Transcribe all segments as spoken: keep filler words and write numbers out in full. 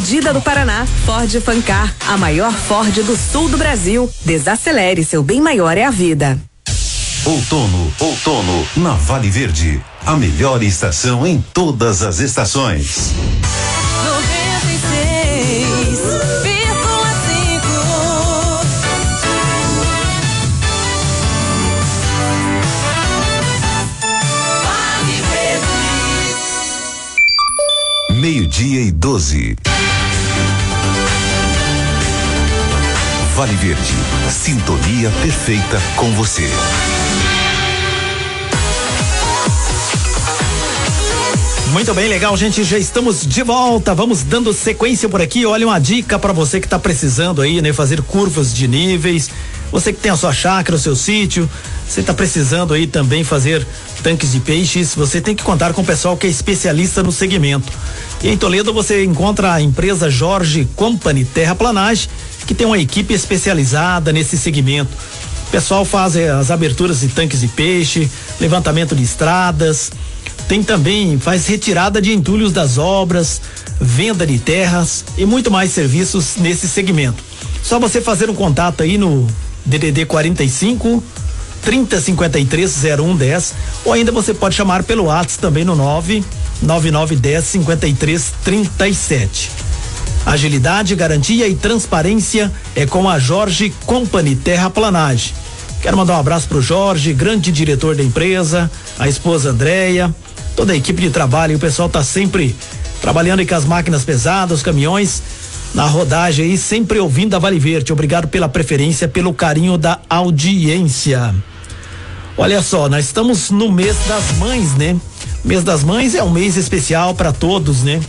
Vendida do Paraná, Ford Fancar, a maior Ford do sul do Brasil. Desacelere, seu bem maior é a vida. Outono, outono, na Vale Verde. A melhor estação em todas as estações. noventa e seis vírgula cinco. Vale Verde. Meio-dia e doze. Vale Verde, sintonia perfeita com você. Muito bem, legal, gente, já estamos de volta, vamos dando sequência por aqui. Olha, uma dica para você que está precisando aí, né, fazer curvas de níveis, você que tem a sua chácara, o seu sítio, você está precisando aí também fazer tanques de peixes, você tem que contar com o pessoal que é especialista no segmento. E em Toledo você encontra a empresa Jorge Company Terraplanagem, que tem uma equipe especializada nesse segmento. O pessoal faz eh, as aberturas de tanques de peixe, levantamento de estradas, tem também, faz retirada de entulhos das obras, venda de terras e muito mais serviços nesse segmento. Só você fazer um contato aí no D D D quarenta e cinco, trinta, cinquenta e três, zero um dez, ou ainda você pode chamar pelo WhatsApp também no nove nove nove dez, cinquenta e três, trinta e sete. Agilidade, garantia e transparência é com a Jorge Company Terraplanagem. Quero mandar um abraço pro Jorge, grande diretor da empresa, a esposa Andréia, toda a equipe de trabalho. O pessoal tá sempre trabalhando aí com as máquinas pesadas, os caminhões, na rodagem aí, sempre ouvindo a Vale Verde. Obrigado pela preferência, pelo carinho da audiência. Olha só, nós estamos no mês das mães, né? Mês das mães é um mês especial para todos, né?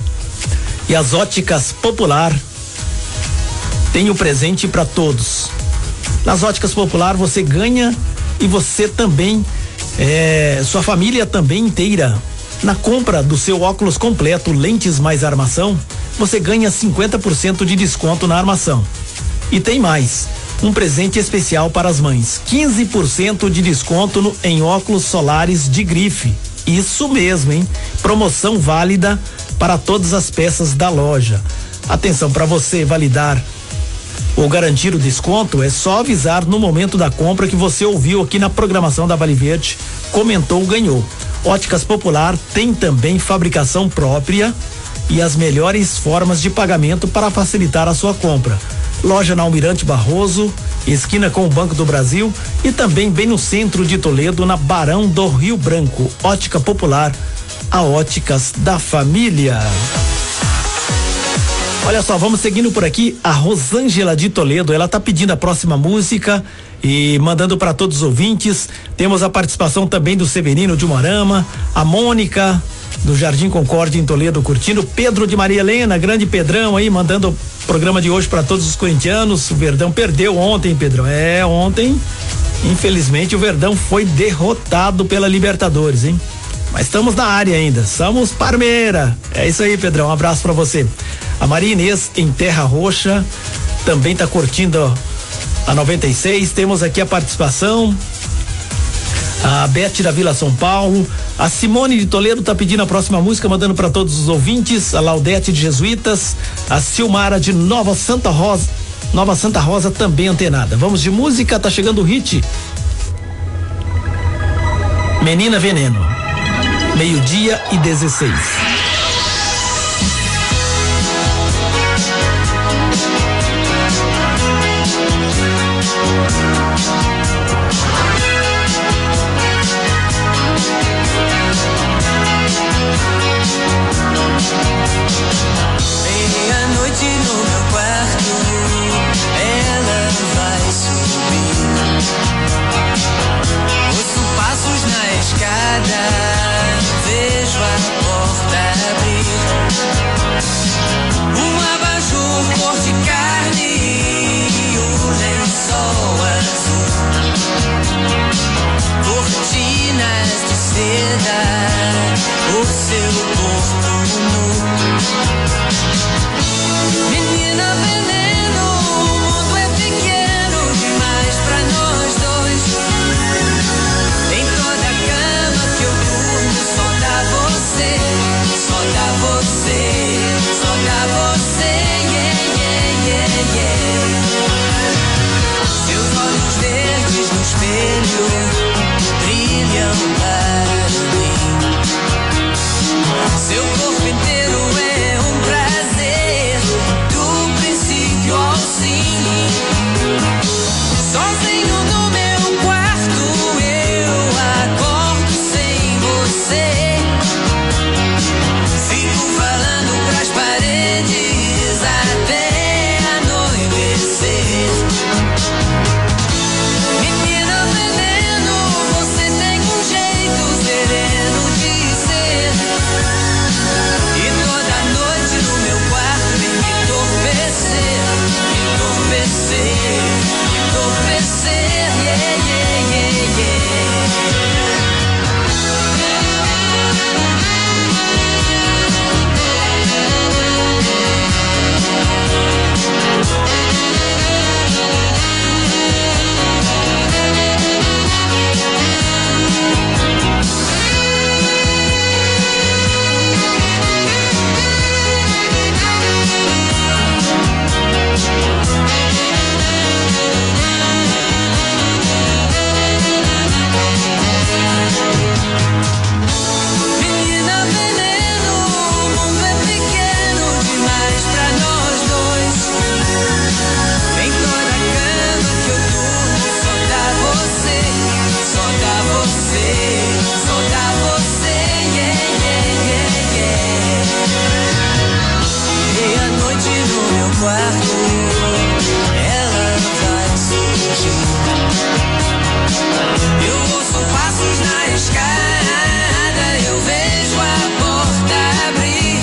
E as Óticas Popular tem o presente para todos. Nas Óticas Popular você ganha e você também, é, sua família também inteira. Na compra do seu óculos completo, lentes mais armação, você ganha cinquenta por cento de desconto na armação. E tem mais, um presente especial para as mães, quinze por cento de desconto no, em óculos solares de grife. Isso mesmo, hein? Promoção válida para todas as peças da loja. Atenção, para você validar ou garantir o desconto, é só avisar no momento da compra que você ouviu aqui na programação da Vale Verde, comentou, ganhou. Óticas Popular tem também fabricação própria e as melhores formas de pagamento para facilitar a sua compra. Loja na Almirante Barroso, esquina com o Banco do Brasil, e também bem no centro de Toledo, na Barão do Rio Branco. Ótica Popular, a Óticas da Família. Olha só, vamos seguindo por aqui. A Rosângela de Toledo, ela tá pedindo a próxima música e mandando para todos os ouvintes. Temos a participação também do Severino de Moarama, a Mônica do Jardim Concórdia em Toledo curtindo, Pedro de Maria Helena, grande Pedrão aí, mandando o programa de hoje para todos os corintianos. O Verdão perdeu ontem, Pedrão. É, ontem, infelizmente, o Verdão foi derrotado pela Libertadores, hein? Mas estamos na área ainda, somos Parmeira. É isso aí, Pedrão, um abraço para você. A Maria Inês em Terra Roxa também tá curtindo a noventa e seis. Temos aqui a participação, a Beth da Vila São Paulo, a Simone de Toledo tá pedindo a próxima música, mandando para todos os ouvintes, a Laudete de Jesuítas, a Silmara de Nova Santa Rosa, Nova Santa Rosa também antenada. Vamos de música, tá chegando o hit. Menina Veneno, meio-dia e dezesseis. Meia-noite no meu quarto, ela vai subir. Ouço passos na escada, vejo a porta vermelho brilham para mim. Seu corpo inteiro é um prazer, do princípio ao fim. Sozinho no meu quarto eu acordo sem você. Fico falando pras paredes até anoitecer. Menina veneno, você tem um jeito sereno de ser. E toda noite no meu quarto vem me entorpecer, me entorpecer, me entorpecer, yeah, yeah, yeah, yeah. Menina veneno, o mundo é pequeno demais pra nós dois. Em toda cama que eu durmo só dá você, só dá você, só dá você, yeah, yeah, yeah, yeah. Meia-noite no meu quarto, ela vai surgir. Eu ouço passos na escada, eu vejo a porta abrir.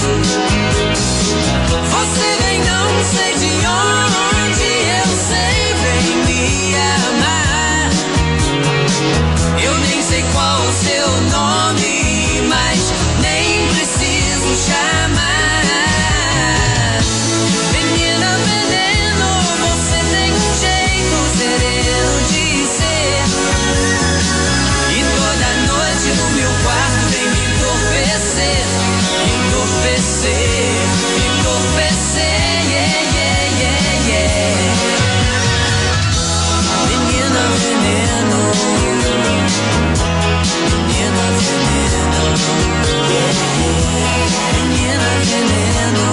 Você vem não sei de onde, eu sei, vem me amar. Eu nem sei qual o seu nome, mas nem preciso chamar. Menina veneno, você tem um jeito sereno de ser. E toda noite no meu quarto vem me entorpecer, me entorpecer, me entorpecer, yeah, yeah, yeah, yeah. Menina veneno, menina veneno, yeah. Menina veneno,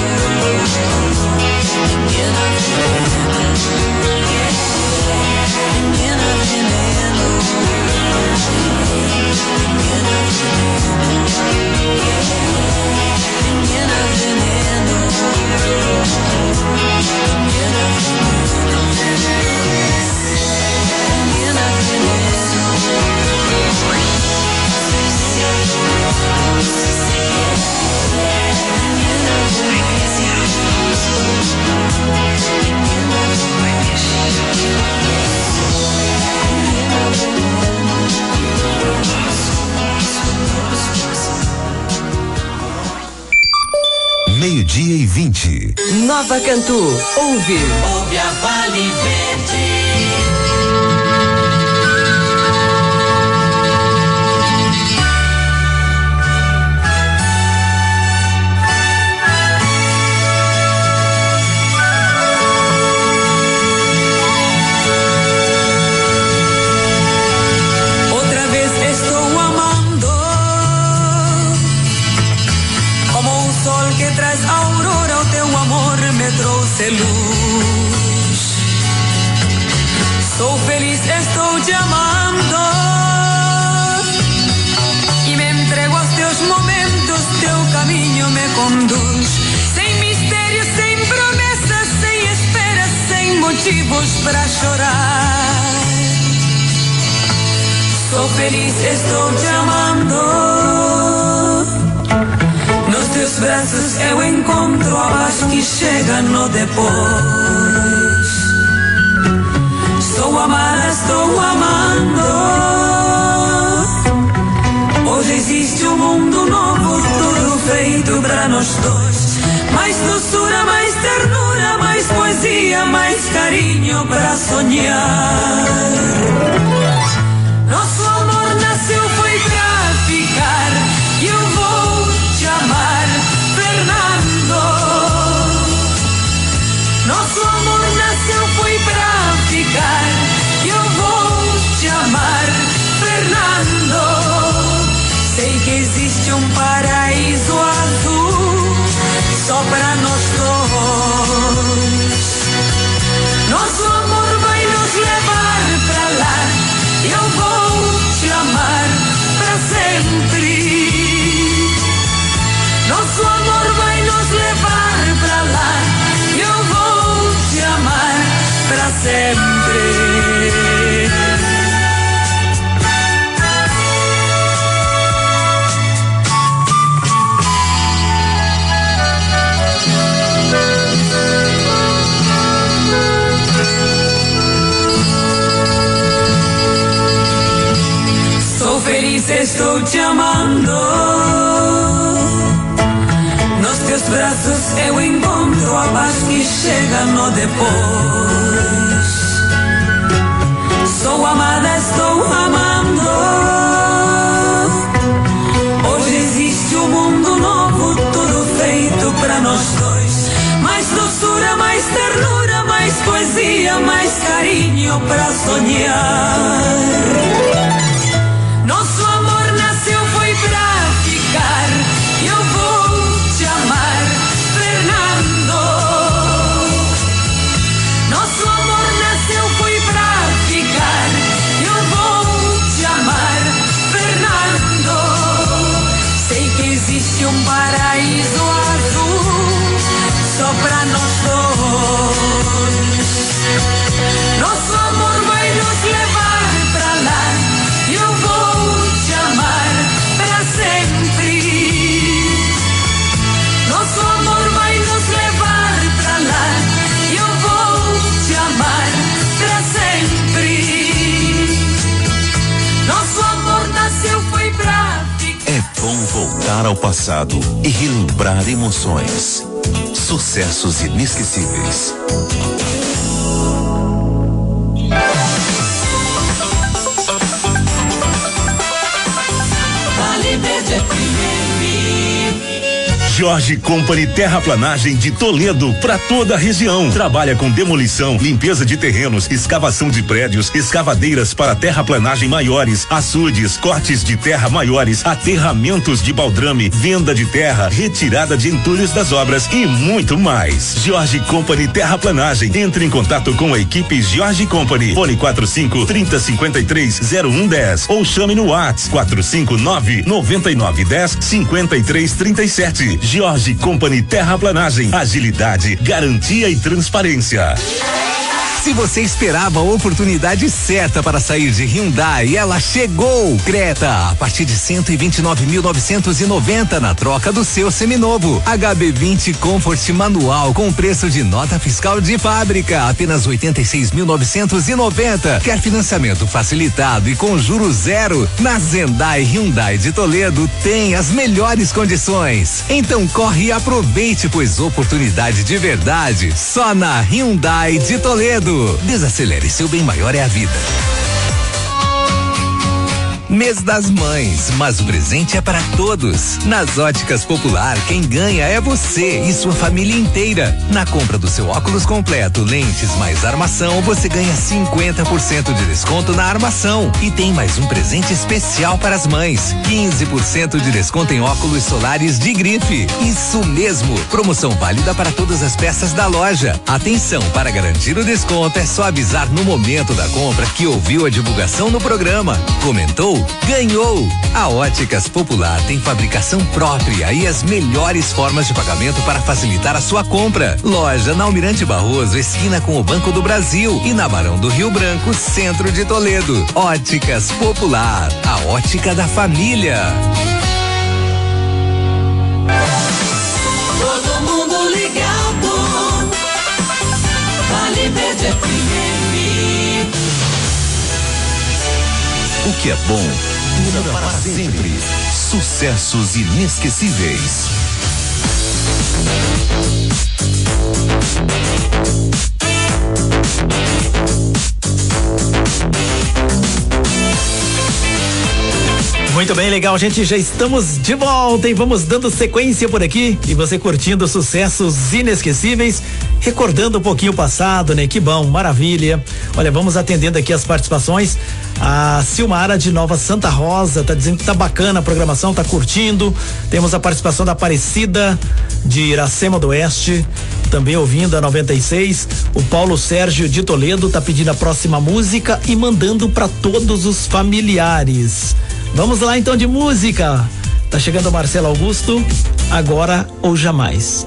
menina veneno, yeah. Menina veneno, menina veneno, menina veneno, menina Meio-dia e vinte. Nova Cantu, ouve. ouve a Vale Verde. Outra vez estou amando, como o sol que traz aurora, o teu amor me trouxe luz. Sou feliz, estou te amando e me entrego aos teus momentos, teu caminho me conduz. Sem mistérios, sem promessas, sem esperas, sem motivos pra chorar. Sou feliz, estou te amando. Nos teus braços eu encontro a paz que chega no depois. Estou amada, estou amando. Hoje existe um mundo novo, tudo feito pra nós dois. Mais doçura, mais ternura, mais poesia, mais carinho pra sonhar. Nosso amor nasceu, foi pra ficar, e eu vou te amar, Fernando. Nosso amor nasceu, foi pra ficar, e eu vou te pra nós dois. Nosso amor vai nos levar pra lá. Eu vou te amar pra sempre. Nosso amor vai nos levar pra lá. Eu vou te amar pra sempre. Sou feliz, estou te amando. Nos teus braços eu encontro a paz que chega no depois. Sou amada, estou amando. Hoje existe um mundo novo, tudo feito pra nós dois. Mais doçura, mais ternura, mais poesia, mais carinho pra sonhar. Nosso amor nasceu, foi pra ficar. Eu vou te amar, Fernando. Nosso amor nasceu, foi pra ficar. Eu vou te amar, Fernando. Sei que existe um paraíso azul só pra nós dois. Nosso amor vai nos levar pra lá. Eu vou te amar pra sempre. Nosso amor vai nos levar pra lá. Eu vou te amar pra sempre. Nosso amor nasceu, foi pra ficar. É bom voltar ao passado e relembrar emoções. Sucessos inesquecíveis. Jorge Company Terraplanagem de Toledo para toda a região. Trabalha com demolição, limpeza de terrenos, escavação de prédios, escavadeiras para terraplanagem maiores, açudes, cortes de terra maiores, aterramentos de baldrame, venda de terra, retirada de entulhos das obras e muito mais. Jorge Company Terraplanagem. Entre em contato com a equipe Jorge Company. Fone quatro cinco, trinta, cinquenta e três, zero um dez ou chame no WhatsApp quatro cinco nove, noventa e nove, dez, cinquenta e três, trinta e sete. Jorge Company Terraplanagem, agilidade, garantia e transparência. Se você esperava a oportunidade certa para sair de Hyundai, ela chegou! Creta, a partir de cento e vinte e nove mil novecentos e noventa na troca do seu seminovo. H B vinte Comfort manual com preço de nota fiscal de fábrica, apenas oitenta e seis mil novecentos e noventa. Quer financiamento facilitado e com juros zero? Na Zendai Hyundai de Toledo tem as melhores condições. Então corre e aproveite, pois oportunidade de verdade só na Hyundai de Toledo. Desacelere, seu bem maior é a vida. Mês das Mães, mas o presente é para todos. Nas Óticas Popular, quem ganha é você e sua família inteira. Na compra do seu óculos completo, lentes mais armação, você ganha cinquenta por cento de desconto na armação. E tem mais um presente especial para as mães: quinze por cento de desconto em óculos solares de grife. Isso mesmo, promoção válida para todas as peças da loja. Atenção, para garantir o desconto é só avisar no momento da compra que ouviu a divulgação no programa. Comentou? Ganhou! A Óticas Popular tem fabricação própria e as melhores formas de pagamento para facilitar a sua compra. Loja na Almirante Barroso, esquina com o Banco do Brasil, e na Barão do Rio Branco, centro de Toledo. Óticas Popular, a ótica da família. Todo mundo ligado. Vale Verde F M. O que é bom dura para sempre. Sucessos inesquecíveis. Muito bem, legal, gente, já estamos de volta e vamos dando sequência por aqui, e você curtindo sucessos inesquecíveis, recordando um pouquinho o passado, né? Que bom, maravilha. Olha, vamos atendendo aqui as participações. A Silmara de Nova Santa Rosa tá dizendo que tá bacana a programação, tá curtindo. Temos a participação da Aparecida de Iracema do Oeste, também ouvindo a noventa e seis. O Paulo Sérgio de Toledo tá pedindo a próxima música e mandando para todos os familiares. Vamos lá então de música. Tá chegando o Marcelo Augusto, Agora ou Jamais.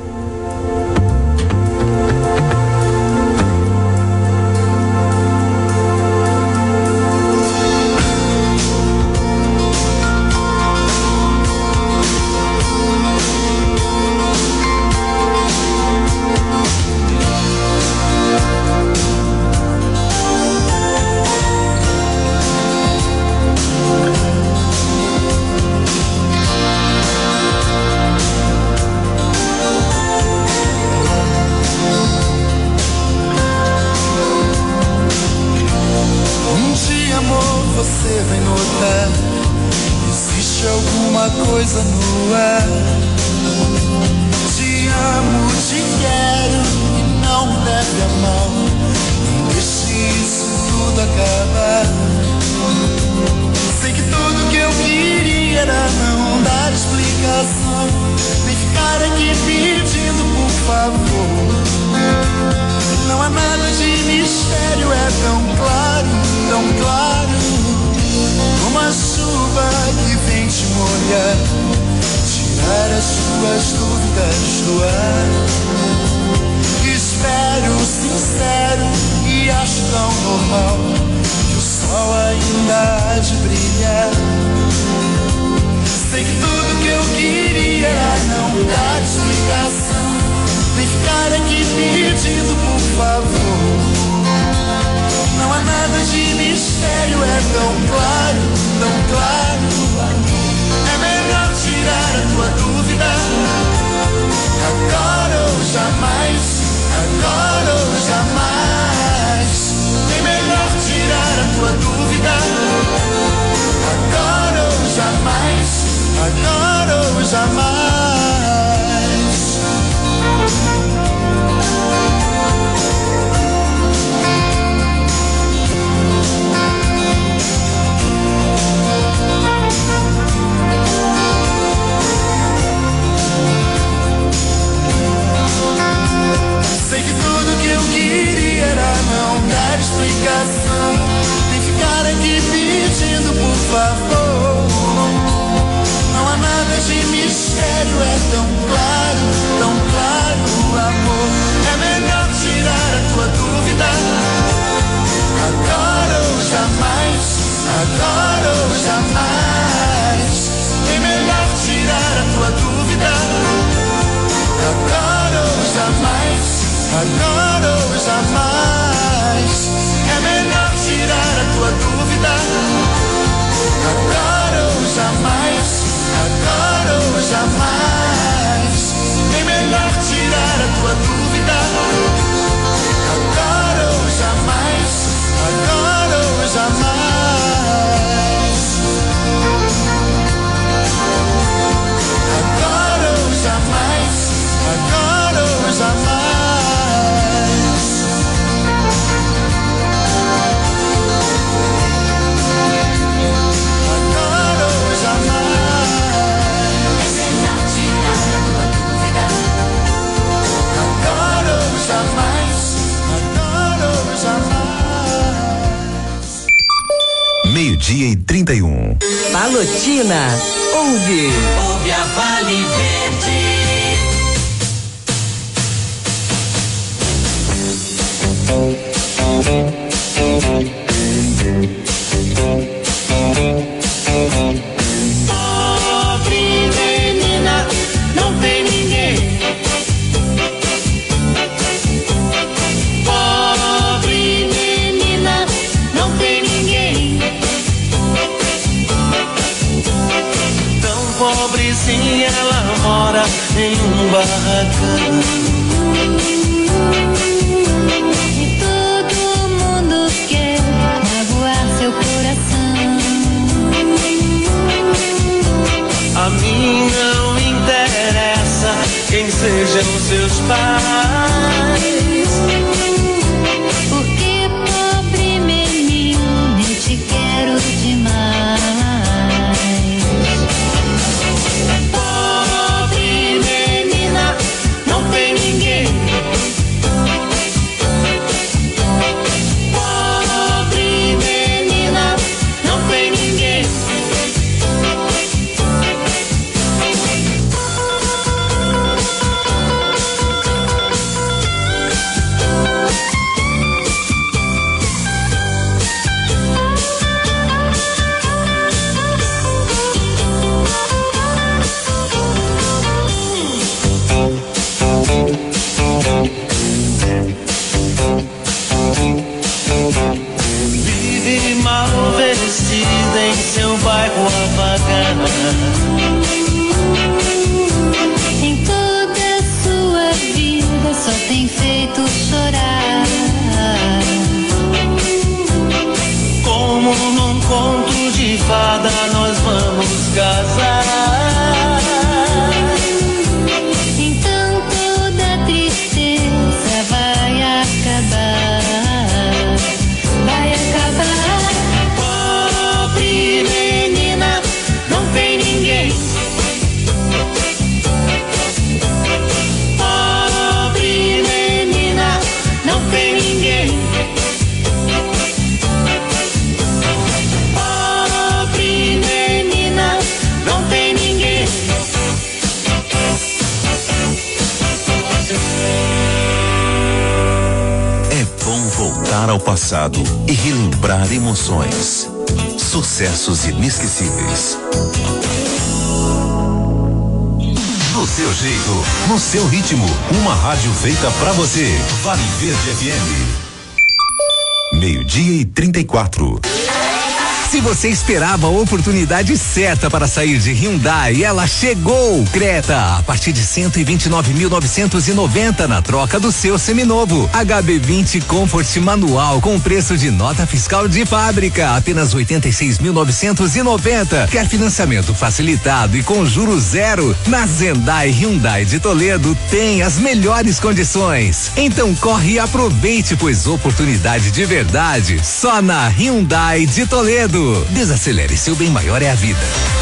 Meio-dia e trinta e um. Palotina, ouve. Ouve a Vale Verde. Pobre menina, não tem ninguém. Pobre menina, não tem ninguém. Tão pobrezinha, ela mora em um barracão. A mim não interessa quem sejam seus pais, porque pobre menino, eu te quero me feito chorar. Como num conto de fada nós vamos casar. Então toda tristeza vai acabar. Vai acabar. Pobre menina, não tem ninguém. Pobre menina, não tem ninguém. Pobre menina, não tem ninguém. É bom voltar ao passado e relembrar emoções. Sucessos inesquecíveis. Do seu jeito, no seu ritmo, uma rádio feita pra você. Vale Verde F M. Meio-dia e trinta e quatro. Se você esperava a oportunidade certa para sair de Hyundai, ela chegou! Creta, a partir de cento e vinte e nove mil novecentos e noventa na troca do seu seminovo. H B vinte Comfort manual com preço de nota fiscal de fábrica, apenas oitenta e seis mil novecentos e noventa. Quer financiamento facilitado e com juros zero? Na Zendai Hyundai de Toledo tem as melhores condições. Então corre e aproveite, pois oportunidade de verdade só na Hyundai de Toledo. Desacelere, seu bem maior é a vida.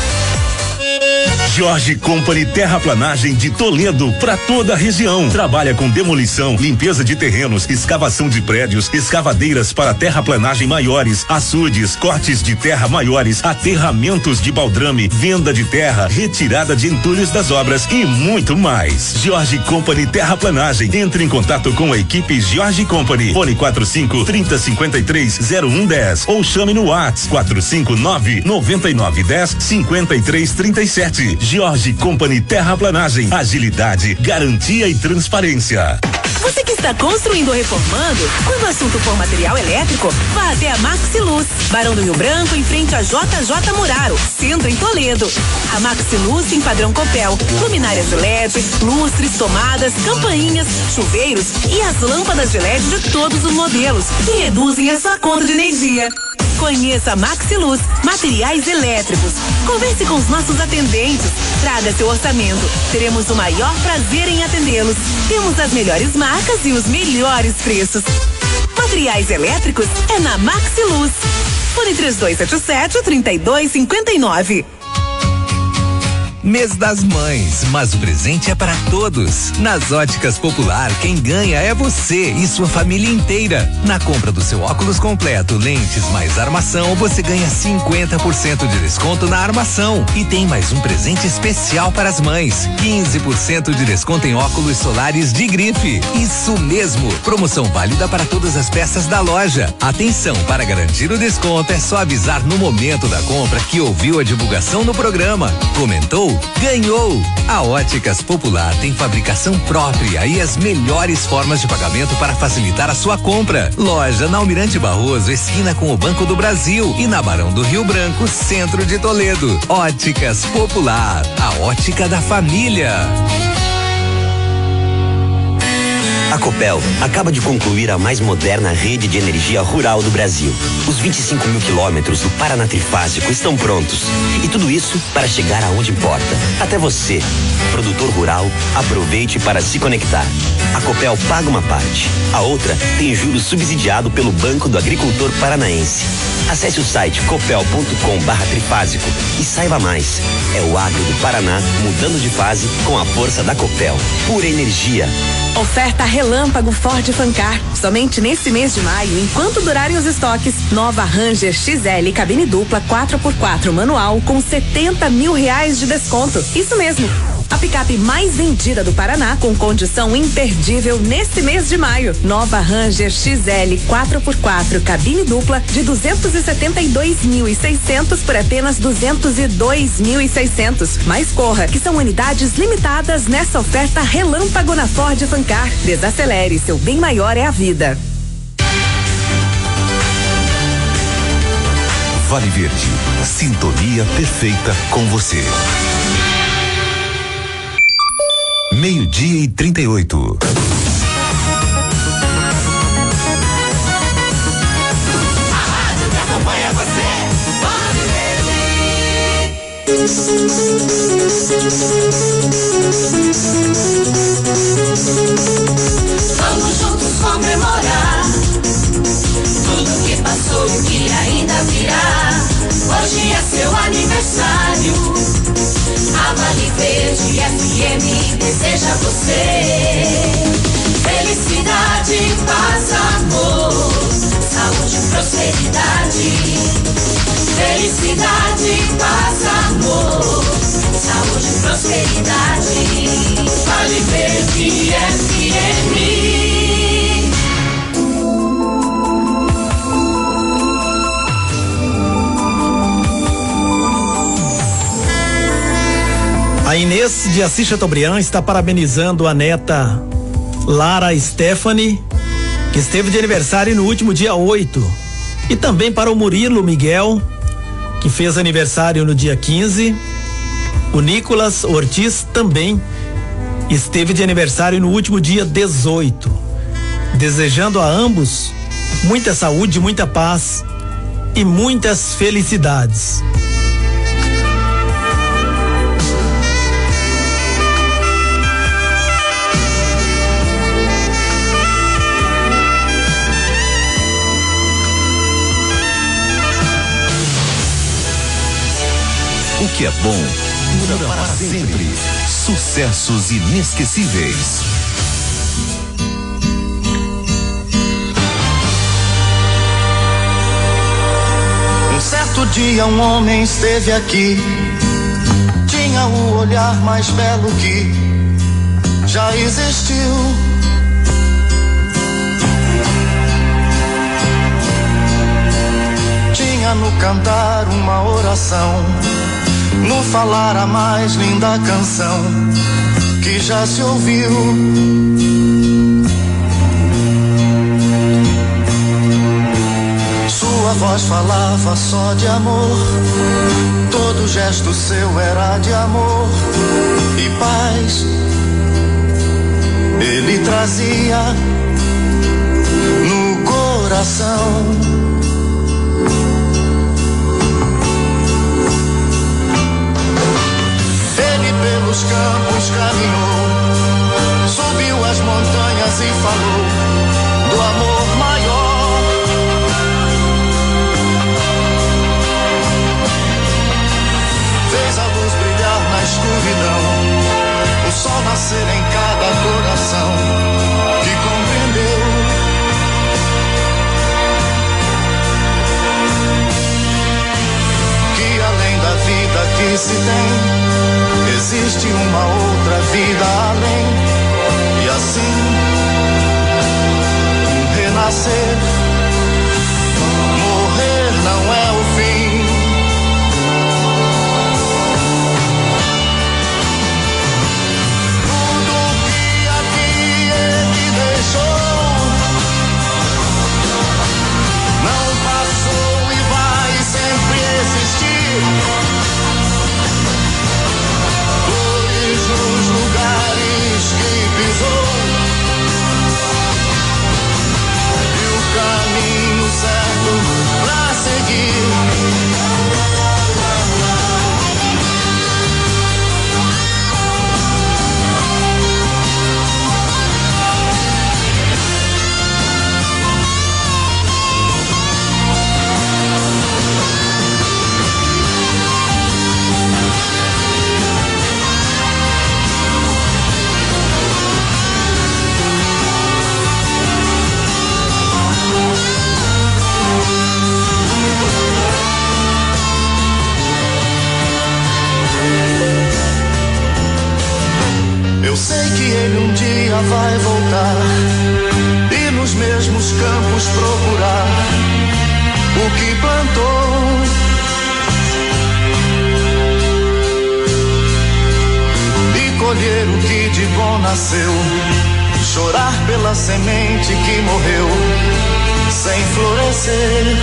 Jorge Company Terraplanagem de Toledo para toda a região. Trabalha com demolição, limpeza de terrenos, escavação de prédios, escavadeiras para terraplanagem maiores, açudes, cortes de terra maiores, aterramentos de baldrame, venda de terra, retirada de entulhos das obras e muito mais. Jorge Company Terraplanagem. Entre em contato com a equipe Jorge Company. Fone quatro cinco, trinta, cinquenta e três, zero um dez ou chame no WhatsApp quatro cinco nove, noventa e nove, dez, cinquenta e três, trinta e sete. Jorge Company Terraplanagem, agilidade, garantia e transparência. Você que está construindo ou reformando, quando o assunto for material elétrico, vá até a Maxiluz, Barão do Rio Branco, em frente a J J Muraro, centro em Toledo. A Maxiluz tem padrão Copel, luminárias de L E D, lustres, tomadas, campainhas, chuveiros e as lâmpadas de L E D de todos os modelos, que reduzem a sua conta de energia. Conheça a Maxiluz, materiais elétricos. Converse com os nossos atendentes. Traga seu orçamento. Teremos o maior prazer em atendê-los. Temos as melhores marcas e os melhores preços. Materiais elétricos é na Maxiluz. Fone três dois sete sete, três dois cinco nove. Mês das Mães, mas o presente é para todos. Nas Óticas Popular, quem ganha é você e sua família inteira. Na compra do seu óculos completo, lentes mais armação, você ganha cinquenta por cento de desconto na armação. E tem mais um presente especial para as mães: quinze por cento de desconto em óculos solares de grife. Isso mesmo, promoção válida para todas as peças da loja. Atenção, para garantir o desconto é só avisar no momento da compra que ouviu a divulgação no programa. Comentou? Ganhou! A Óticas Popular tem fabricação própria e as melhores formas de pagamento para facilitar a sua compra. Loja na Almirante Barroso, esquina com o Banco do Brasil, e na Barão do Rio Branco, centro de Toledo. Óticas Popular, a ótica da família. A Copel acaba de concluir a mais moderna rede de energia rural do Brasil. Os vinte e cinco mil quilômetros do Paraná Trifásico estão prontos. E tudo isso para chegar aonde importa, até você. Produtor rural, aproveite para se conectar. A Copel paga uma parte, a outra tem juros subsidiado pelo Banco do Agricultor Paranaense. Acesse o site copel ponto com barra trifásico e saiba mais. É o agro do Paraná mudando de fase com a força da Copel. Pura energia. Oferta Relâmpago Ford Fancar. Somente nesse mês de maio, enquanto durarem os estoques, nova Ranger X L cabine dupla quatro por quatro manual com setenta mil reais de desconto. Isso mesmo. A picape mais vendida do Paraná com condição imperdível nesse mês de maio. Nova Ranger X L quatro por quatro cabine dupla de duzentos e setenta e dois mil e seiscentos por apenas duzentos e dois mil e seiscentos. Mas corra, que são unidades limitadas nessa oferta Relâmpago na Ford Fancar. Desacelere, seu bem maior é a vida. Vale Verde, sintonia perfeita com você. Meio-dia e trinta e oito. Vamos juntos comemorar tudo que passou e o que ainda virá. Hoje é seu aniversário. A Vale Verde F M deseja a você felicidade, paz, amor, saúde e prosperidade. Felicidade, paz, amor, saúde e prosperidade. Vale Verde F M. A Inês de Assis Chateaubriand está parabenizando a neta Lara Stephanie, que esteve de aniversário no último dia oito. E também para o Murilo Miguel, que fez aniversário no dia quinze. O Nicolas Ortiz também esteve de aniversário no último dia dezoito. Desejando a ambos muita saúde, muita paz e muitas felicidades. O que é bom dura para sempre. Sucessos inesquecíveis. Um certo dia um homem esteve aqui, tinha o olhar mais belo que já existiu. Tinha no cantar uma oração, no falar a mais linda canção que já se ouviu. Sua voz falava só de amor, todo gesto seu era de amor e paz. Ele trazia no coração. Pelos campos caminhou, subiu as montanhas e falou do amor maior. Fez a luz brilhar na escuridão, o sol nascer em cada coração que compreendeu. Que além da vida que se tem, existe uma outra vida além, e assim renascer. Morrer não é o fim. Tudo que aqui ele deixou não passou e vai sempre existir. Nos lugares que pisou, e o caminho certo pra seguir. Eu sei que ele um dia vai voltar e nos mesmos campos procurar o que plantou. E colher o que de bom nasceu, chorar pela semente que morreu sem florescer.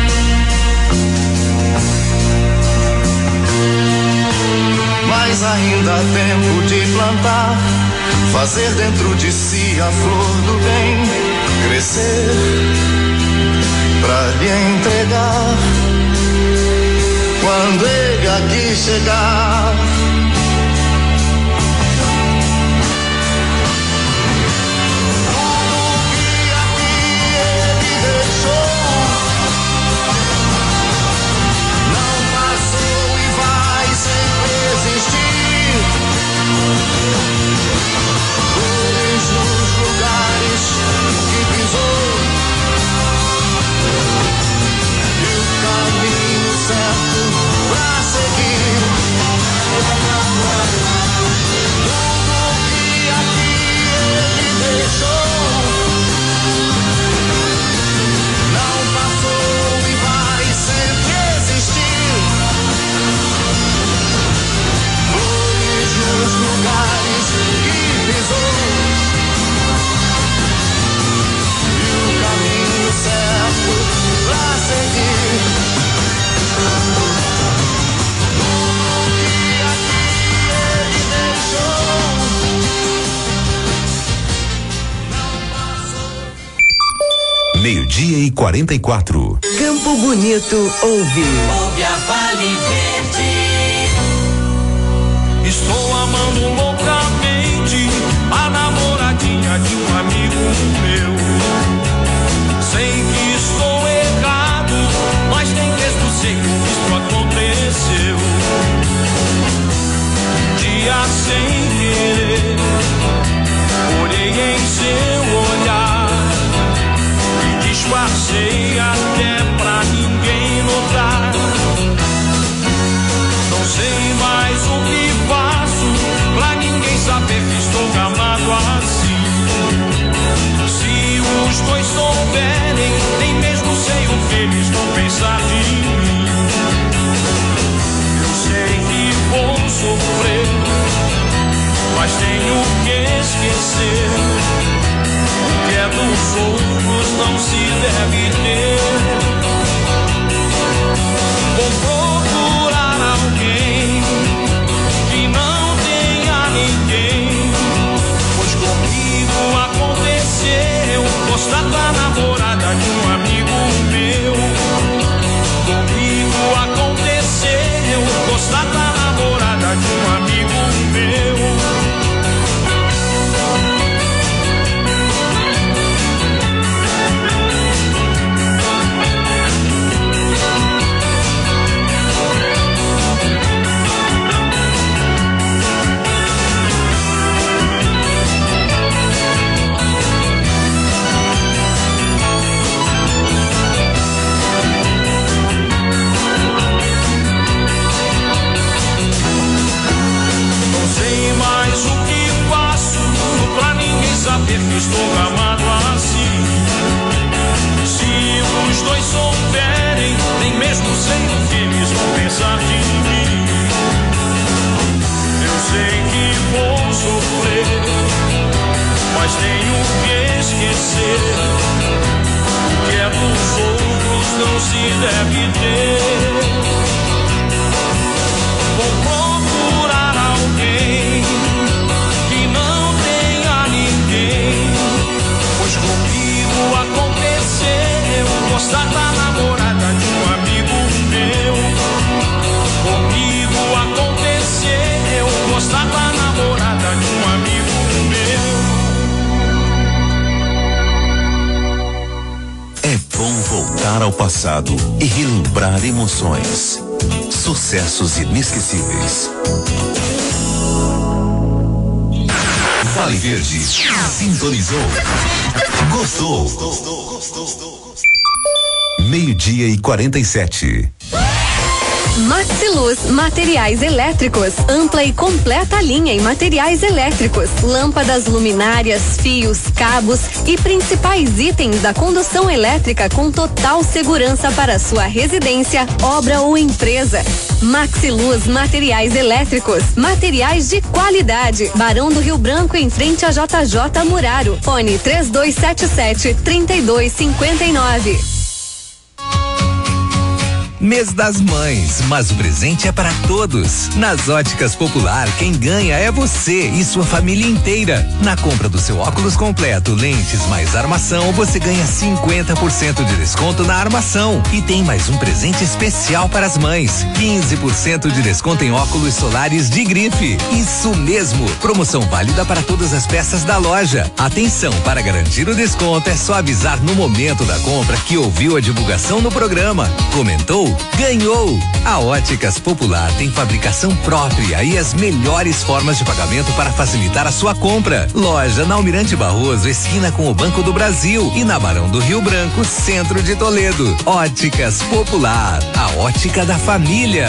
Mas ainda há tempo de plantar, fazer dentro de si a flor do bem crescer, pra lhe entregar quando ele aqui chegar. Meio-dia e quarenta e quatro. Campo Bonito ouve. Ouve a Vale Verde. Estou amando loucamente a namoradinha de um amigo meu. Sei que estou errado, mas nem mesmo sei como isso aconteceu. Um dia sem querer, olhei em seu olhar e disfarcei até pra ninguém notar. Não sei mais o que faço pra ninguém saber que estou amado assim. Se os dois souberem, nem mesmo sei o que eles vão pensar de mim. Eu sei que vou sofrer, mas tenho que esquecer. O que é dos outros não se deve ter. Vou procurar alguém que não tenha ninguém, pois comigo aconteceu gostar da namorada de um amigo meu. Comigo aconteceu gostar da namorada de um amigo meu. Saber que estou amado assim. Se os dois souberem, nem mesmo sei o que eles vão pensar de mim. Eu sei que vou sofrer, mas tenho que esquecer. O que é dos outros não se deve ter. Vou procurar alguém que não tenha ninguém, pois comigo aconteceu gostar da namorada de um amigo meu. Comigo aconteceu gostar da namorada de um amigo meu. É bom voltar ao passado e relembrar emoções. Sucessos inesquecíveis. Vale Verde. Sintonizou. Gostou. Meio-dia e quarenta e sete. Maxiluz Materiais Elétricos, ampla e completa linha em materiais elétricos, lâmpadas, luminárias, fios, cabos e principais itens da condução elétrica com total segurança para sua residência, obra ou empresa. Maxiluz Materiais Elétricos, materiais de qualidade. Barão do Rio Branco, em frente a J J Muraro. Fone três dois sete sete, três dois cinco nove. Mês das Mães, mas o presente é para todos. Nas Óticas Popular, quem ganha é você e sua família inteira. Na compra do seu óculos completo, lentes mais armação, você ganha cinquenta por cento de desconto na armação. E tem mais um presente especial para as mães: quinze por cento de desconto em óculos solares de grife. Isso mesmo, promoção válida para todas as peças da loja. Atenção, para garantir o desconto é só avisar no momento da compra que ouviu a divulgação no programa. Comentou? Ganhou! A Óticas Popular tem fabricação própria e as melhores formas de pagamento para facilitar a sua compra. Loja na Almirante Barroso, esquina com o Banco do Brasil, e na Barão do Rio Branco, centro de Toledo. Óticas Popular, a ótica da família.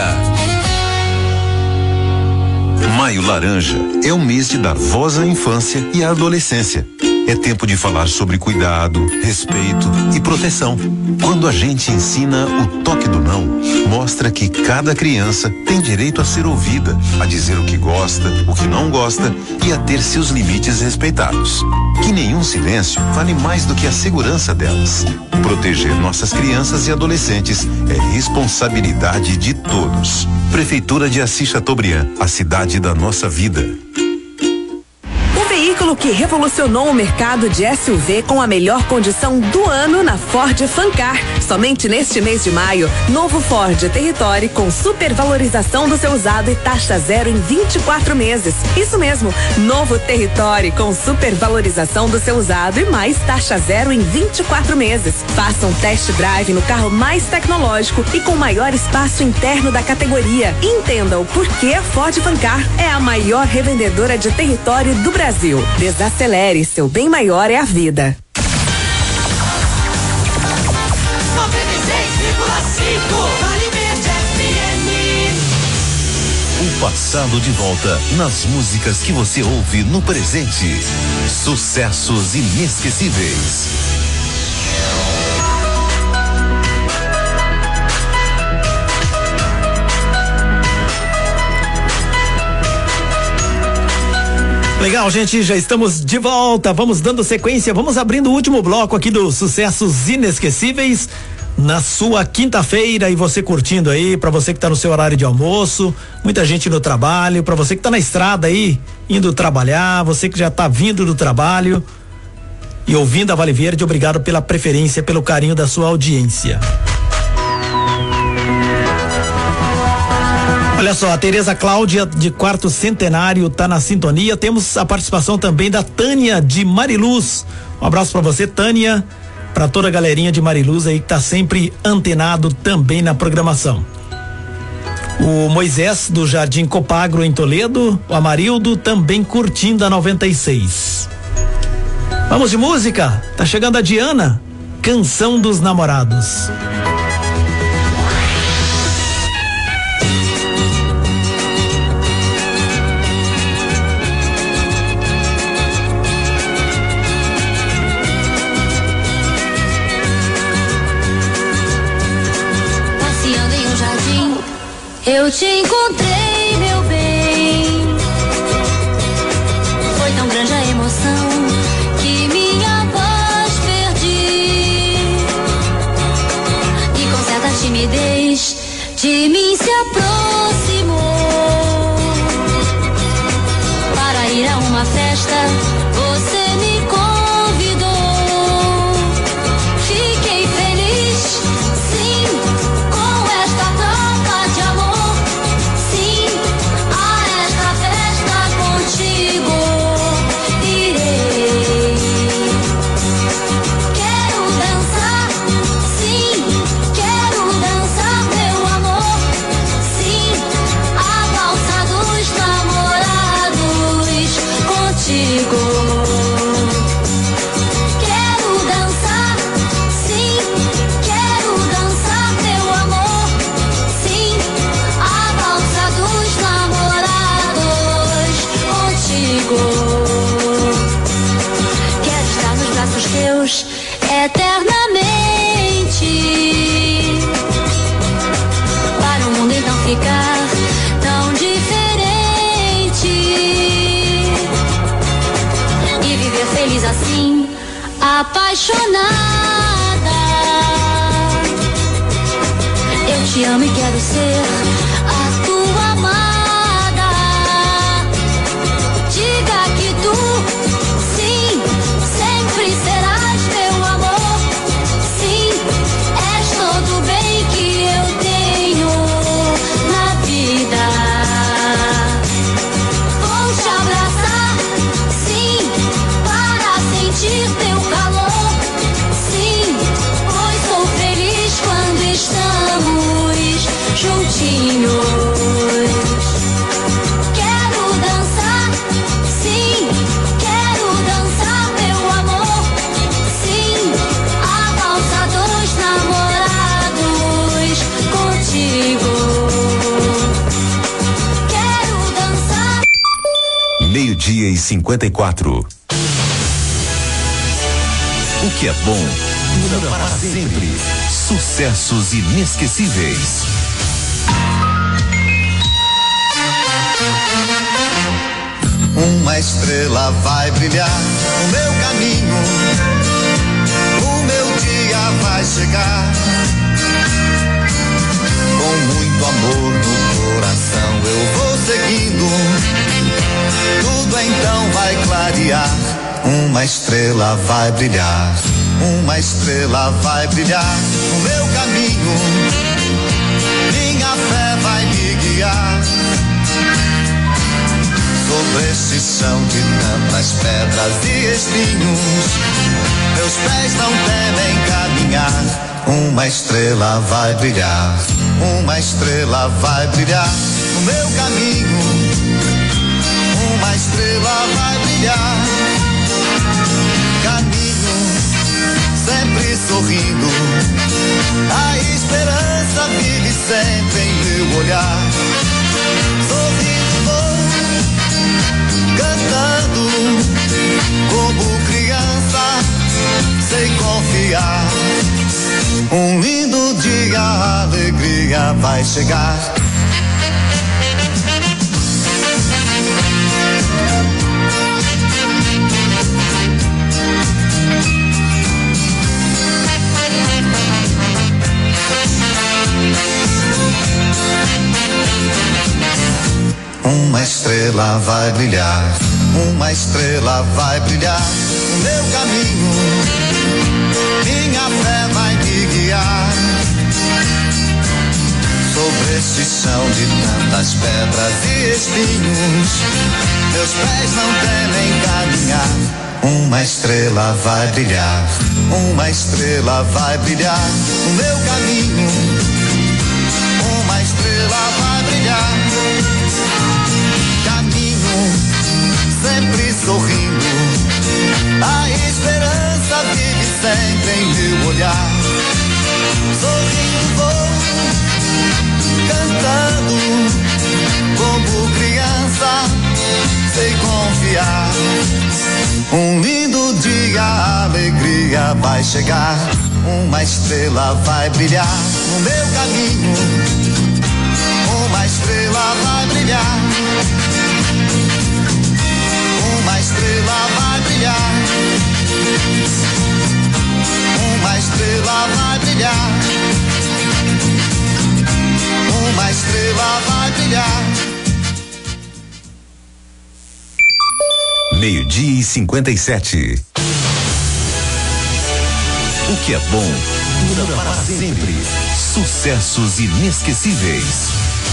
Maio Laranja é o mês de dar voz à infância e à adolescência. É tempo de falar sobre cuidado, respeito e proteção. Quando a gente ensina o toque do não, mostra que cada criança tem direito a ser ouvida, a dizer o que gosta, o que não gosta e a ter seus limites respeitados. Que nenhum silêncio vale mais do que a segurança delas. Proteger nossas crianças e adolescentes é responsabilidade de todos. Prefeitura de Assis Chateaubriand, a cidade da nossa vida. veículo que revolucionou o mercado de S U V com a melhor condição do ano na Ford Fancar. Somente neste mês de maio, novo Ford Territory com supervalorização do seu usado e taxa zero em vinte e quatro meses. Isso mesmo, novo Territory com supervalorização do seu usado e mais taxa zero em vinte e quatro meses. Faça um test drive no carro mais tecnológico e com maior espaço interno da categoria. Entenda o porquê a Ford Fancar é a maior revendedora de território do Brasil. Desacelere, seu bem maior é a vida. noventa e seis vírgula cinco F M. O passado de volta nas músicas que você ouve no presente. Sucessos inesquecíveis. Legal, gente, já estamos de volta, vamos dando sequência, vamos abrindo o último bloco aqui dos Sucessos Inesquecíveis na sua quinta-feira e você curtindo aí, pra você que tá no seu horário de almoço, muita gente no trabalho, pra você que tá na estrada aí, indo trabalhar, você que já tá vindo do trabalho e ouvindo a Vale Verde, obrigado pela preferência, pelo carinho da sua audiência. Olha só, a Tereza Cláudia de quarto centenário tá na sintonia. Temos a participação também da Tânia de Mariluz. Um abraço pra você, Tânia, pra toda a galerinha de Mariluz aí que tá sempre antenado também na programação. O Moisés do Jardim Copagro em Toledo, o Amarildo também curtindo a noventa e seis. Vamos de música? Tá chegando a Diana, Canção dos Namorados. Eu te encontrei, meu bem. Foi tão grande a emoção que minha voz perdi. E com certa timidez de mim se aproximou. Para ir a uma festa, você me convidou. Fiquei feliz, sim, com esta troca de amor. Eternamente, para o mundo então ficar tão diferente e viver feliz assim, apaixonada. Eu te amo e quero ser a tua amada. Diga que tu, sim, sempre serás. Juntinhos, quero dançar, sim, quero dançar, meu amor, sim, a valsa dos namorados contigo. Quero dançar. Meio-dia e cinquenta e quatro. O que é bom dura para sempre. Sucessos inesquecíveis. Uma estrela vai brilhar no meu caminho, o meu dia vai chegar. Com muito amor no coração eu vou seguindo, tudo então vai clarear. Uma estrela vai brilhar, uma estrela vai brilhar no meu caminho. Minha fé vai me guiar sobre este chão de tantas pedras e espinhos. Meus pés não temem caminhar. Uma estrela vai brilhar, uma estrela vai brilhar no meu caminho. Uma estrela vai brilhar. Caminho sempre sorrindo, a esperança vive sempre em meu olhar. Sorrindo vou, cantando, como criança, sei confiar. Um lindo dia, a alegria vai chegar. Uma estrela vai brilhar, uma estrela vai brilhar no meu caminho. Minha fé vai me guiar sobre este chão de tantas pedras e espinhos. Meus pés não temem caminhar. Uma estrela vai brilhar, uma estrela vai brilhar no meu caminho. Uma estrela vai brilhar. Caminho sempre sorrindo, a esperança vive sempre em meu olhar. Sorrindo vou, cantando, como criança, sei confiar. Um lindo dia, a alegria vai chegar. Uma estrela vai brilhar no meu caminho. Uma estrela vai brilhar. Uma estrela vai brilhar. Uma estrela vai brilhar. Uma estrela vai brilhar. Meio-dia e cinquenta e sete. O que é bom dura para sempre. Sucessos inesquecíveis.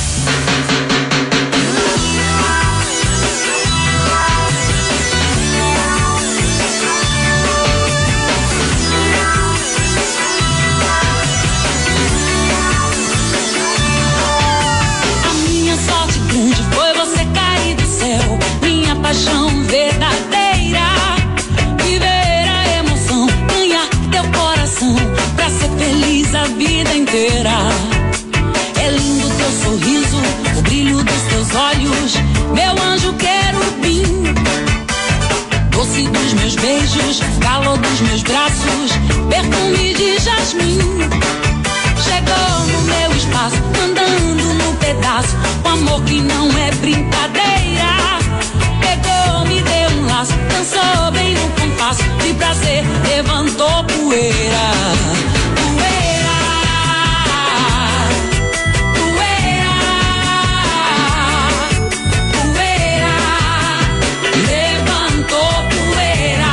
A minha sorte grande foi você cair do céu. Minha paixão verdadeira, viver a emoção, ganhar teu coração, pra ser feliz a vida inteira. É lindo teu sorriso, o brilho dos teus olhos, meu anjo querubim. Doce dos meus beijos, calor dos meus braços, perfume de jasmim. Chegou no meu espaço, andando no pedaço, um amor que não é brincadeira. Pegou, me deu um laço, dançou bem no compasso, de prazer levantou poeira. Poeira, poeira, poeira, levantou poeira.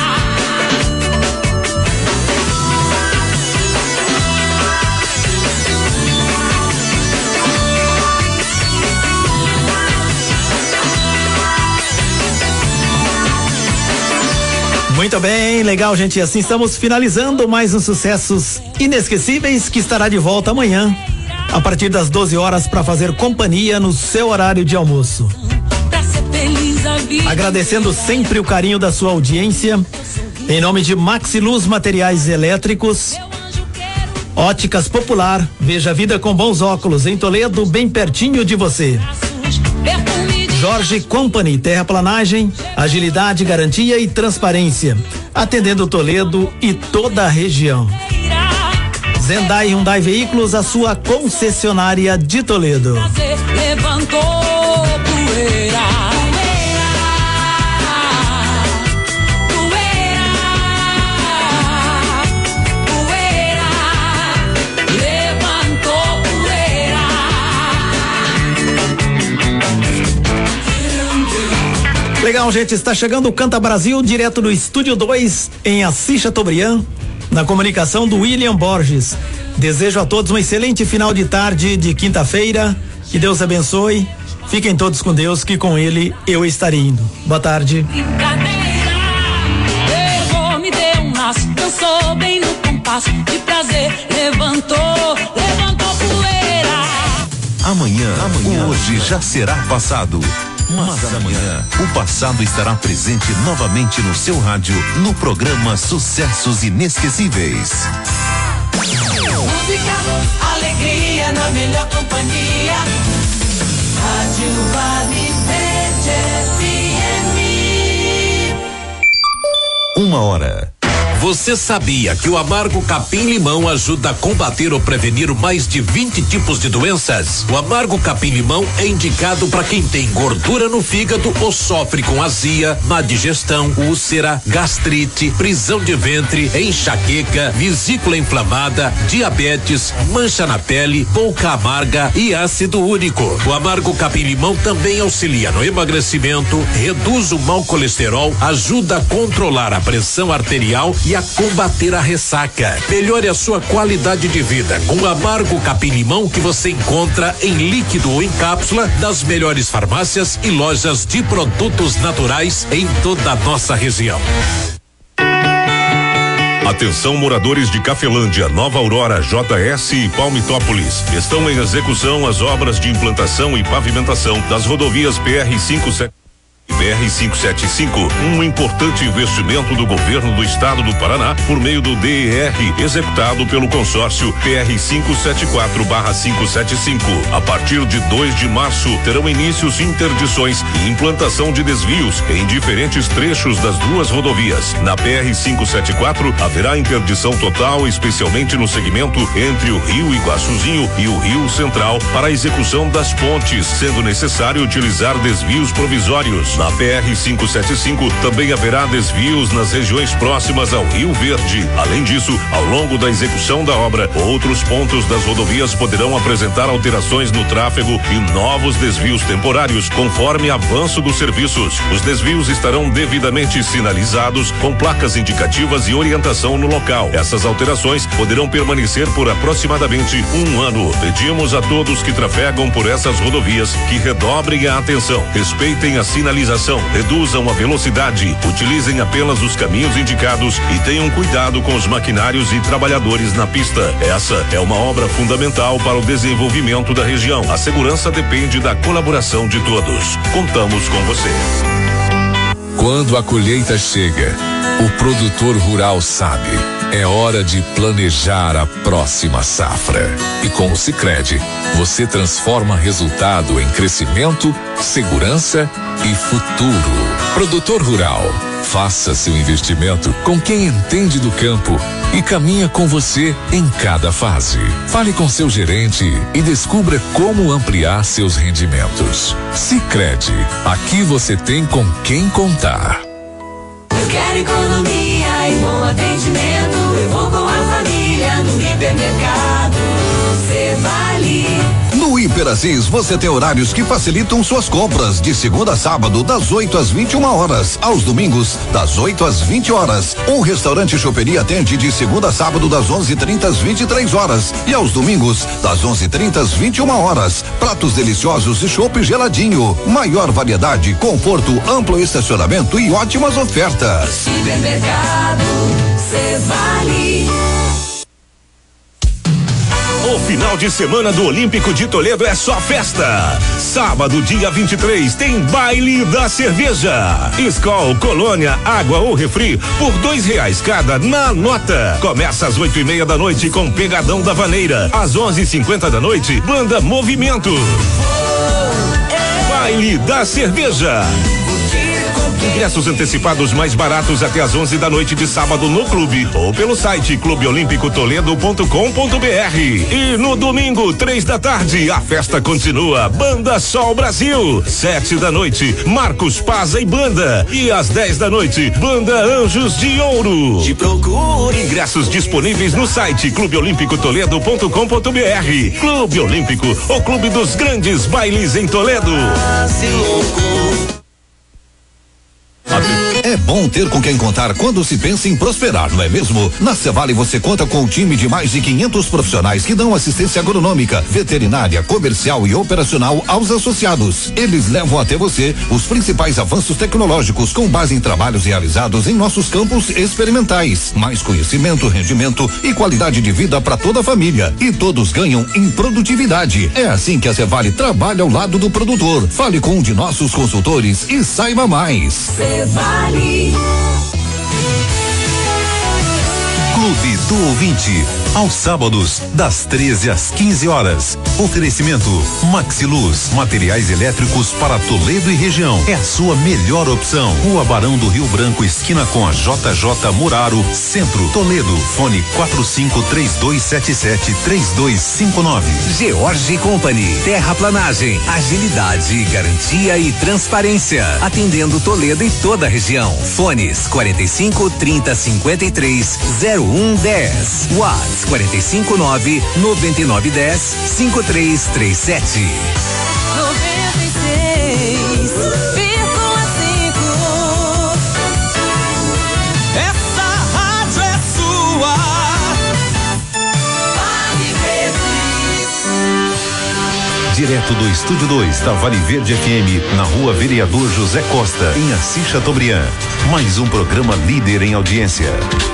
Muito bem, legal, gente. Assim estamos finalizando mais um Sucessos Inesquecíveis, que estará de volta amanhã, a partir das doze horas, para fazer companhia no seu horário de almoço. Agradecendo sempre o carinho da sua audiência, em nome de Maxiluz Materiais Elétricos, Óticas Popular, veja a vida com bons óculos, em Toledo, bem pertinho de você. Jorge Company, terraplanagem, agilidade, garantia e transparência, atendendo Toledo e toda a região. Zendai Hyundai Veículos, a sua concessionária de Toledo. Levantou poeira. Legal, gente, está chegando o Canta Brasil, direto do Estúdio dois, em Assis Chateaubriand, na comunicação do William Borges. Desejo a todos um excelente final de tarde de quinta-feira, que Deus abençoe, fiquem todos com Deus, que com Ele eu estarei indo. Boa tarde. Pegou, me deu um laço, dançou bem no compasso, de prazer, levantou, levantou poeira. Amanhã, amanhã, hoje já será passado. Mas amanhã, o passado estará presente novamente no seu rádio, no programa Sucessos Inesquecíveis. Música, alegria na melhor companhia. Rádio Vale Verde F M. Uma hora. Você sabia que o amargo capim-limão ajuda a combater ou prevenir mais de vinte tipos de doenças? O amargo capim-limão é indicado para quem tem gordura no fígado ou sofre com azia, má digestão, úlcera, gastrite, prisão de ventre, enxaqueca, vesícula inflamada, diabetes, mancha na pele, boca amarga e ácido úrico. O amargo capim-limão também auxilia no emagrecimento, reduz o mau colesterol, ajuda a controlar a pressão arterial e a combater a ressaca. Melhore a sua qualidade de vida com o amargo capim-limão, que você encontra em líquido ou em cápsula das melhores farmácias e lojas de produtos naturais em toda a nossa região. Atenção, moradores de Cafelândia, Nova Aurora, J S e Palmitópolis. Estão em execução as obras de implantação e pavimentação das rodovias P R cinquenta e sete e P R quinhentos e setenta e cinco, um importante investimento do governo do estado do Paraná por meio do D E R, executado pelo consórcio P R quinhentos e setenta e quatro barra quinhentos e setenta e cinco. A partir de dois de março, terão inícios interdições e implantação de desvios em diferentes trechos das duas rodovias. Na P R quinhentos e setenta e quatro, haverá interdição total, especialmente no segmento entre o Rio Iguaçuzinho e o Rio Central, para a execução das pontes, sendo necessário utilizar desvios provisórios. Na P R quinhentos e setenta e cinco também haverá desvios nas regiões próximas ao Rio Verde. Além disso, ao longo da execução da obra, outros pontos das rodovias poderão apresentar alterações no tráfego e novos desvios temporários, conforme avanço dos serviços. Os desvios estarão devidamente sinalizados com placas indicativas e orientação no local. Essas alterações poderão permanecer por aproximadamente um ano. Pedimos a todos que trafegam por essas rodovias que redobrem a atenção, respeitem a sinalização, reduzam a velocidade, utilizem apenas os caminhos indicados e tenham cuidado com os maquinários e trabalhadores na pista. Essa é uma obra fundamental para o desenvolvimento da região. A segurança depende da colaboração de todos. Contamos com você. Quando a colheita chega, o produtor rural sabe, é hora de planejar a próxima safra. E com o Sicredi, você transforma resultado em crescimento, segurança e futuro. Produtor rural, faça seu investimento com quem entende do campo e caminha com você em cada fase. Fale com seu gerente e descubra como ampliar seus rendimentos. Sicredi, aqui você tem com quem contar. Eu quero economia e bom atendimento. Eu vou com a família no hipermercado. Cê vale. No Hiper Assis, você tem horários que facilitam suas compras, de segunda a sábado, das oito às vinte e uma horas, aos domingos, das oito às vinte horas. O restaurante Choperia atende de segunda a sábado, das onze e trinta às vinte e três horas, e aos domingos, das onze e trinta às vinte e uma horas. Pratos deliciosos e chopp geladinho. Maior variedade, conforto, amplo estacionamento e ótimas ofertas. Supermercado, cê vale. O final de semana do Olímpico de Toledo é só festa. Sábado, dia vinte e três, tem baile da cerveja. Skol, Colônia, água ou refri por dois reais cada na nota. Começa às oito e meia da noite com Pegadão da Vaneira. Às onze e cinquenta da noite, Banda Movimento. Baile da cerveja. Ingressos antecipados mais baratos até às onze da noite de sábado no clube ou pelo site clube olímpico toledo ponto com ponto br. E no domingo, três da tarde, a festa continua. Banda Sol Brasil, sete da noite, Marcos Paza e Banda. E às dez da noite, Banda Anjos de Ouro. Te procuro. Ingressos disponíveis no site clube olímpico toledo ponto com ponto br. Clube Olímpico, o clube dos grandes bailes em Toledo. nove. É bom ter com quem contar quando se pensa em prosperar, não é mesmo? Na Cevale você conta com um time de mais de quinhentos profissionais que dão assistência agronômica, veterinária, comercial e operacional aos associados. Eles levam até você os principais avanços tecnológicos com base em trabalhos realizados em nossos campos experimentais. Mais conhecimento, rendimento e qualidade de vida para toda a família. E todos ganham em produtividade. É assim que a Cevale trabalha ao lado do produtor. Fale com um de nossos consultores e saiba mais. Cevale. Clube do Ouvinte, aos sábados, das treze às quinze horas. Oferecimento Maxiluz, materiais elétricos para Toledo e região. É a sua melhor opção. Rua Barão do Rio Branco, esquina com a J J Muraro, Centro, Toledo. Fone quatro cinco três dois sete sete três dois cinco nove. George Company, terraplanagem, agilidade, garantia e transparência. Atendendo Toledo e toda a região. Fones quarenta e cinco, trinta, cinquenta e três, zero um dez. Watts quarenta e cinco nove, noventa e nove dez, cinco três três sete. noventa e seis vírgula cinco. Essa rádio é sua. Vale Verde. Direto do Estúdio dois da Vale Verde F M, na Rua Vereador José Costa, em Assis Chateaubriand. Mais um programa líder em audiência.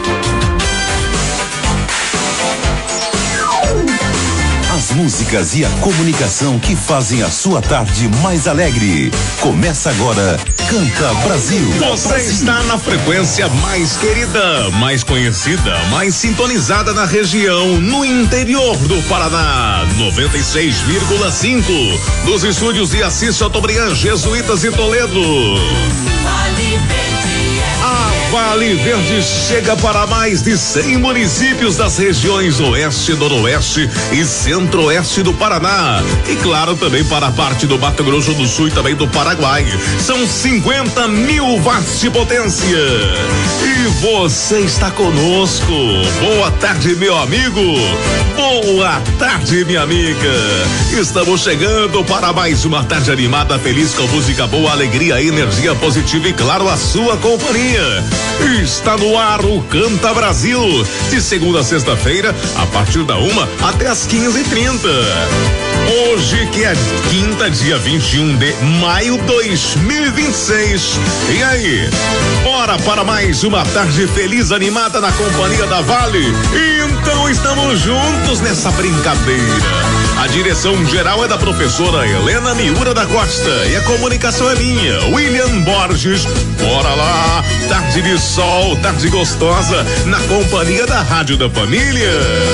As músicas e a comunicação que fazem a sua tarde mais alegre. Começa agora, Canta Brasil. Você está na frequência mais querida, mais conhecida, mais sintonizada na região, no interior do Paraná. noventa e seis vírgula cinco. Dos estúdios de Assis Chateaubriand, Jesuítas e Toledo. Vale Verde. A Vale Verde chega para mais de cem municípios das regiões Oeste, Noroeste e Centro-Oeste do Paraná. E claro, também para a parte do Mato Grosso do Sul e também do Paraguai. São cinquenta mil watts de potência. E você está conosco. Boa tarde, meu amigo. Boa tarde, minha amiga. Estamos chegando para mais uma tarde animada, feliz com música boa, alegria, energia positiva e claro, a sua companhia. Está no ar o Canta Brasil, de segunda a sexta-feira, a partir da uma até as quinze e trinta. Hoje que é quinta, dia vinte e um de maio de dois mil e vinte e seis. E aí, bora para mais uma tarde feliz, animada na companhia da Vale? Então estamos juntos nessa brincadeira. A direção geral é da professora Helena Miura da Costa e a comunicação é minha, William Borges. Bora lá, tarde de sol, tarde gostosa, na companhia da Rádio da Família.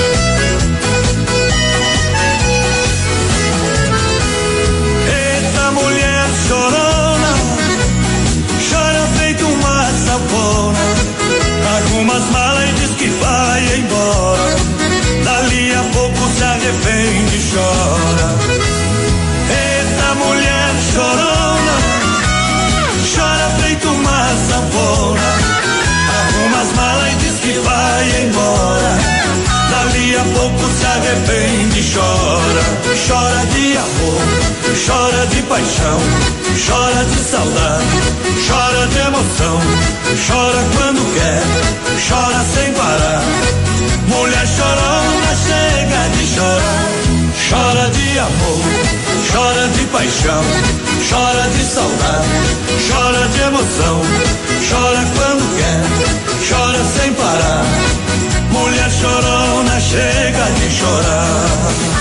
Eita mulher chorona, chora feito uma sapona, arruma as malas e diz que vai embora, dali a pouco se arrepende e chora. Eita mulher chorona, chora feito uma sapona, arruma as malas e diz que vai embora, dali a pouco se arrepende e chora. Chora de amor, chora de paixão, chora de saudade, chora de emoção, chora quando quer, chora sem parar. Mulher chorona chega de chorar, chora de amor, chora de paixão, chora de saudade, chora de emoção, chora quando quer, chora sem parar. Mulher chorona chega de chorar.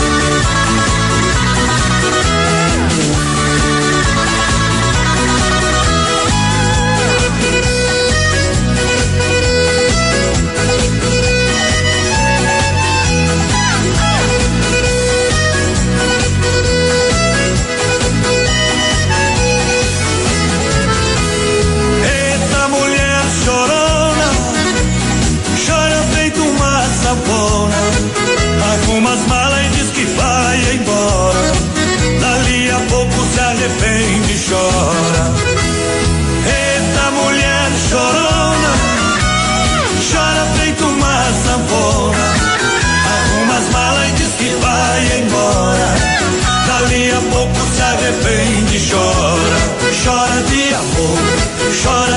Arruma as malas e diz que vai embora, dali a pouco se arrepende e chora. Eita mulher chorona, chora feito uma sanfona, arruma as malas e diz que vai embora, dali a pouco se arrepende e chora. Chora de amor, chora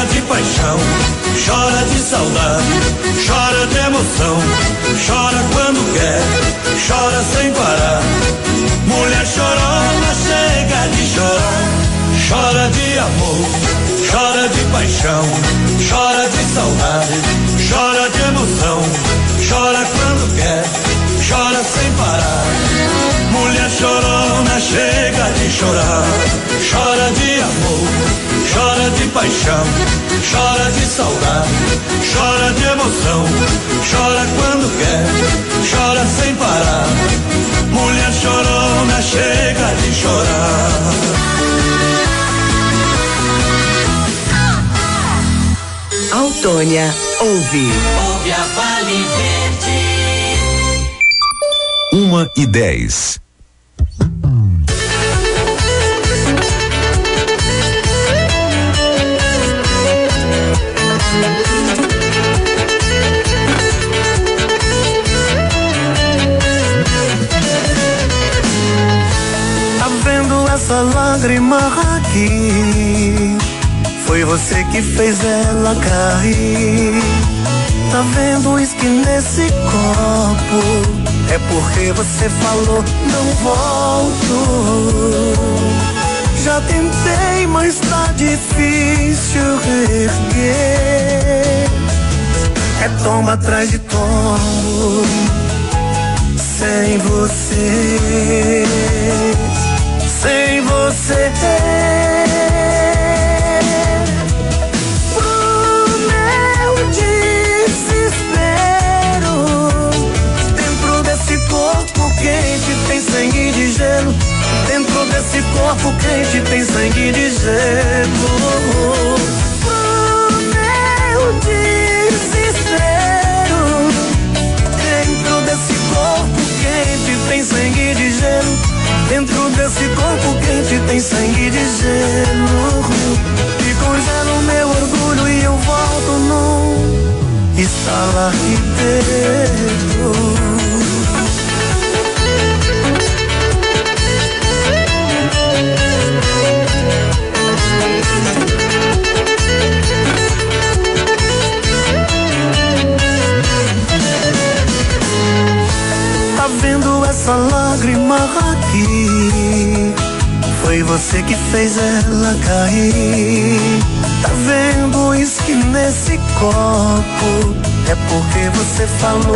emoção. Chora quando quer, chora sem parar. Mulher chorona chega de chorar. Chora de amor, chora de paixão, chora de saudade, chora de emoção. Chora quando quer, chora sem parar. Mulher chorona chega de chorar. Chora de amor, chora de paixão, chora de saudade, chora de emoção. Chora quando quer, chora sem parar. Mulher chorona chega de chorar. Autônia, ouve. Ouve a Vale Verde. Uma e dez. Tá vendo essa lágrima aqui? Foi você que fez ela cair. Tá vendo o uísque nesse copo? É porque você falou não volto. Já tentei, mas tá difícil reerguer. É tomba atrás de tombo sem você, sem você. Quente tem sangue de gelo. Dentro desse corpo quente tem sangue de gelo. Pro meu desespero. Dentro desse corpo quente tem sangue de gelo. Dentro desse corpo quente tem sangue de gelo. E congela o meu orgulho e eu volto num estalar de dedo. Tá vendo essa lágrima aqui? Foi você que fez ela cair. Tá vendo o uísque nesse copo? É porque você falou